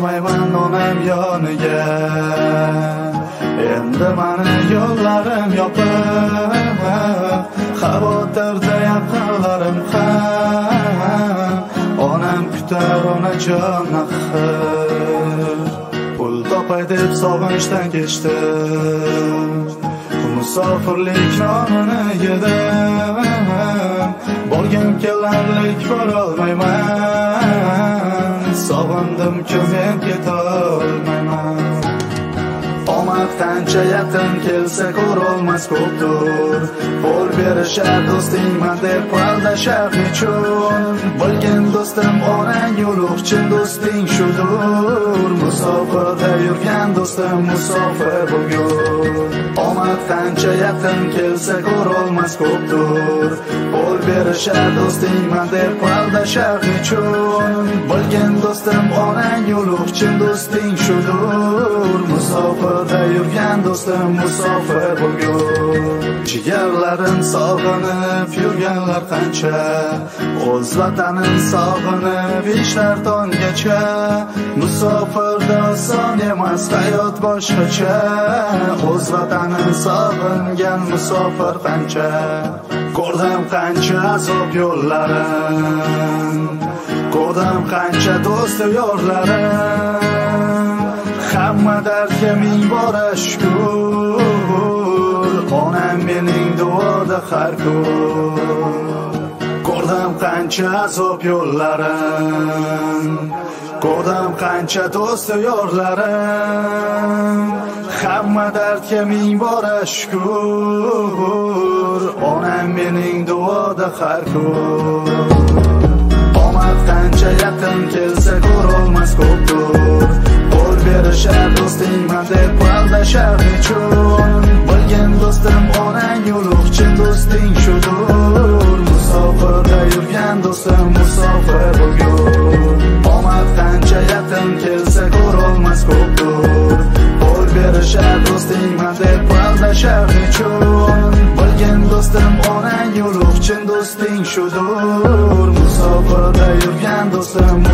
bormayman onam yoniga. Endi mani yo'llarim yopiq, xavotirda yaqinlarim ham. Onam kutar onajon axir. Pul topay deb sog'inchdan kechdim, musofirlik nonini yedim. Borgim kelarlik borolmayman, sog'indim-ku men ketolmayman. Omad qancha yaqin kelsa ko'rolmas ko'pdir. Qo'l berishar do'stingman deb aldashar nechun. Bilgin do'stim onang ulug'chin do'sting shudur. Musofirda yurgan do'stim musofir bugun. Omad qancha yaqin kelsa ko'rolmas ko'pdir. Qo'l berishar do'stingman deb aldashar nechun. Bilgin do'stim onang ulug'chin do'sting shudur. Musofirda yurgan do'stim musofir bugun. Jigarlarim sog'inib yurganlar qancha, o'z vatanin sog'inib ishlar tongacha. Musofirda oson emas hayot boshqacha, o'z vatanin sog'ingan musofir qancha. Ko'rdim qancha azob yo'llarim, ko'rdim qancha do'st yorlarim. Hamma dardga ming bora shukr, onam mening duoda har kun. Ko'rdim qancha azob yo'llarim, ko'rdim qancha do'st yorlarim. Hamma dardga ming bora shukr, onam mening duoda har kun. Omad qancha yaqin kelsa ko'rolmas ko'pdir. Qo'l berishar do'stingman deb aldashar nechun. Bilgin do'stim onang ulug'chin do'sting shudur. Musofirda yurgan do'stim musofir bugun. Omad qancha yaqin kelsa ko'rolmas ko'pdir. Qo'l berishar do'stingman deb aldashar nechun. Bilgin do'stim onang ulug'chin do'sting shudur. Musofirda yurgan do'stim